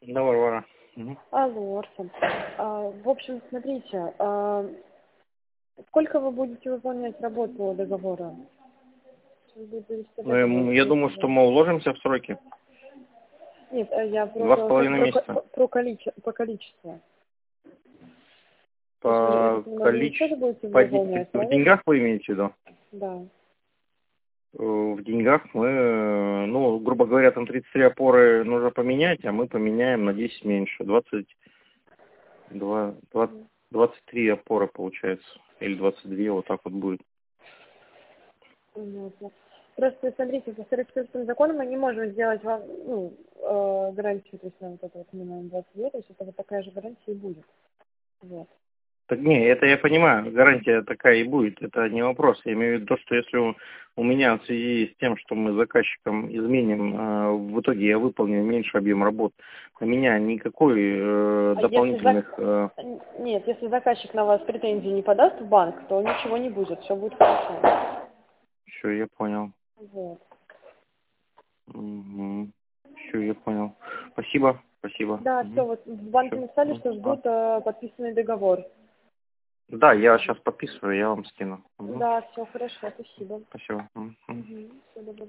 Да, Варвара. Мгм. Алло, Арсен. В общем, смотрите, сколько вы будете выполнять работу договора? Вы будете вести договор, Я думаю, что мы уложимся в сроки. Нет, я 2,5 месяца. по количеству. То есть вы, я По так понимаю, вы не все количеству, будете выполнять, в правильно? деньгах вы имеете в виду? Да. В деньгах мы, ну, грубо говоря, там 33 опоры нужно поменять, а мы поменяем на 10 меньше. 23 опоры получается. Или 22, вот так вот будет. Понятно. Просто смотрите, по Старостинским законам мы не можем сделать вам гарантию, то есть на вот это вот минимум 20 лет, то есть это вот такая же гарантия и будет. Вот. Так не, это я понимаю, гарантия такая и будет, это не вопрос. Я имею в виду то, что если у меня в связи с тем, что мы с заказчиком изменим, в итоге я выполню меньше объем работ, на меня никакой дополнительных... Нет, если заказчик на вас претензии не подаст в банк, то ничего не будет, все будет хорошо. Все, я понял. Вот. Угу. Все, я понял. Спасибо, спасибо. Да, все, Угу. вот в банке Все. написали, что ждут подписанный договор. Да, я сейчас подписываю, я вам скину. Угу. Да, все хорошо, спасибо. Спасибо. Мгм. Угу. Всего доброго.